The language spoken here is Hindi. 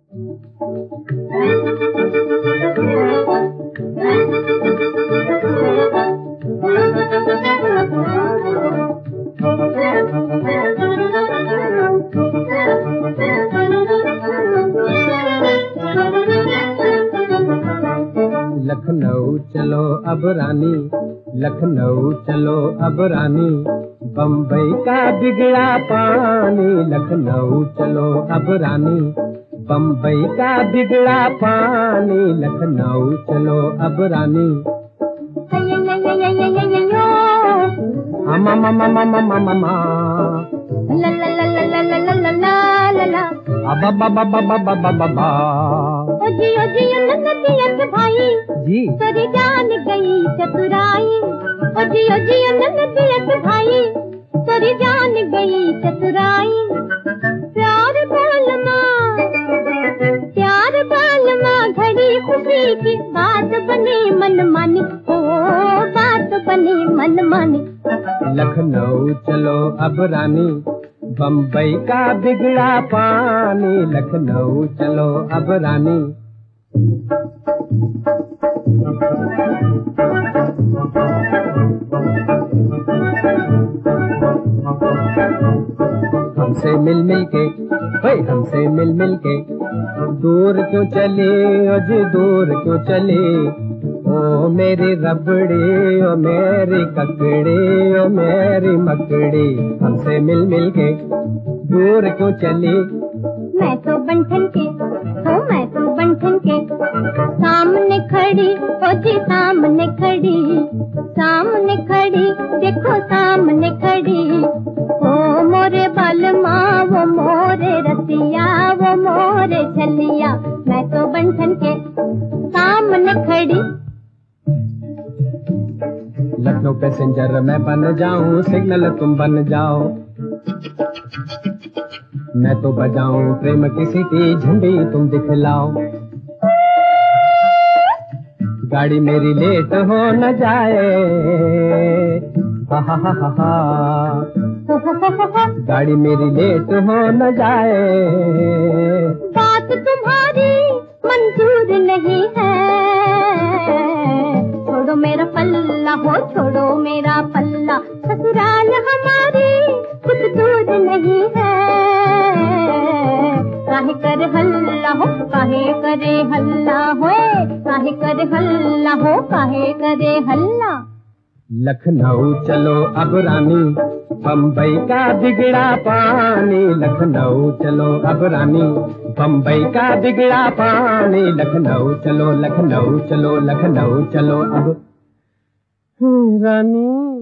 लखनऊ चलो अब रानी, लखनऊ चलो अब रानी, बम्बई का बिगड़ा पानी। लखनऊ चलो अब रानी, बम्बई का बिगड़ा पानी। लखनऊ चलो अब रानी। भाई जी तेरी जान गई चतुराई, ओ जी नन्नत भाई तेरी जान गई चतुराई। प्यार बालमा घड़ी खुशी की बात बनी मनमानी, ओ बात बनी मनमानी। लखनऊ चलो अब रानी, बम्बई का बिगड़ा पानी। लखनऊ चलो अब रानी। हमसे मिल मिल के, हमसे मिल मिल के दूर क्यों चले, अज दूर क्यों चले। ओ मेरी रबड़ी, ओ मेरी ककड़ी, ओ मेरी मकड़ी। हमसे मिल मिल के दूर क्यों चली। मैं तो बंठन के, मैं तो बंठन के सामने खड़ी, ओ जी सामने खड़ी, सामने खड़ी, देखो सामने खड़ी। ओ मोरे बालमा, वो मोरे रसिया, वो मोरे झलिया। मैं तो बंठन के सामने खड़ी। लखनऊ पैसेंजर मैं बन जाऊं, सिग्नल तुम बन जाओ। मैं तो बजाऊं प्रेम की सीटी, झंडी तुम दिखलाओ। गाड़ी मेरी लेट हो न जाए, हा हा हा हा हा। गाड़ी मेरी लेट हो न जाए। बात तुम्हारी मंजूर नहीं है, छोड़ो मेरा पल्ला हो, छोड़ो मेरा पल्ला। ससुराल हमारी कुछ दूर नहीं है। काहे कर हल्ला हो, काहे करे हल्ला हो, काहे करे हल्ला हो, काहे करे हल्ला। लखनऊ चलो अब रानी, बम्बई का बिगड़ा पानी। लखनऊ चलो अब रानी, बम्बई का बिगड़ा पानी। लखनऊ चलो, लखनऊ चलो, लखनऊ चलो अब रानी।